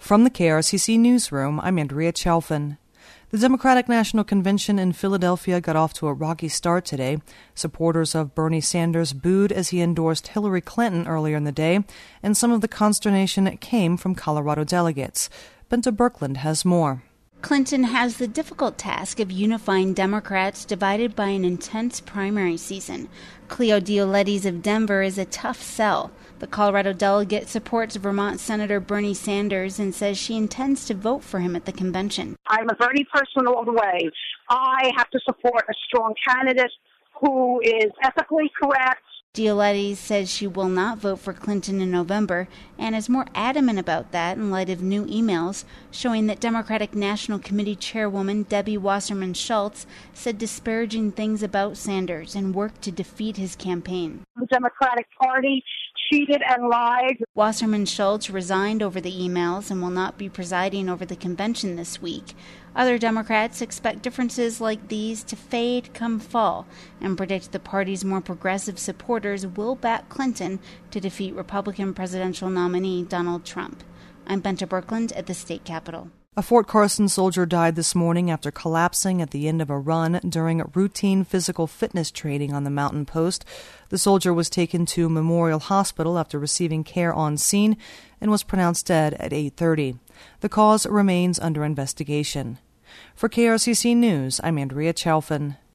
From the KRCC Newsroom, I'm Andrea Chalfin. The Democratic National Convention in Philadelphia got off to a rocky start today. Supporters of Bernie Sanders booed as he endorsed Hillary Clinton earlier in the day, and some of the consternation came from Colorado delegates. Benta Birkeland has more. Clinton has the difficult task of unifying Democrats divided by an intense primary season. Cleo Diolettes of Denver is a tough sell. The Colorado delegate supports Vermont Senator Bernie Sanders and says she intends to vote for him at the convention. I'm a Bernie person all the way. I have to support a strong candidate who is ethically correct. Diolettes says she will not vote for Clinton in November and is more adamant about that in light of new emails showing that Democratic National Committee Chairwoman Debbie Wasserman Schultz said disparaging things about Sanders and worked to defeat his campaign. The Democratic Party cheated and lied. Wasserman Schultz resigned over the emails and will not be presiding over the convention this week. Other Democrats expect differences like these to fade come fall and predict the party's more progressive supporters will back Clinton to defeat Republican presidential nominee Donald Trump. I'm Benta Birkeland at the state capitol. A Fort Carson soldier died this morning after collapsing at the end of a run during routine physical fitness training on the mountain post. The soldier was taken to Memorial Hospital after receiving care on scene and was pronounced dead at 8:30. The cause remains under investigation. For KRCC News, I'm Andrea Chalfin.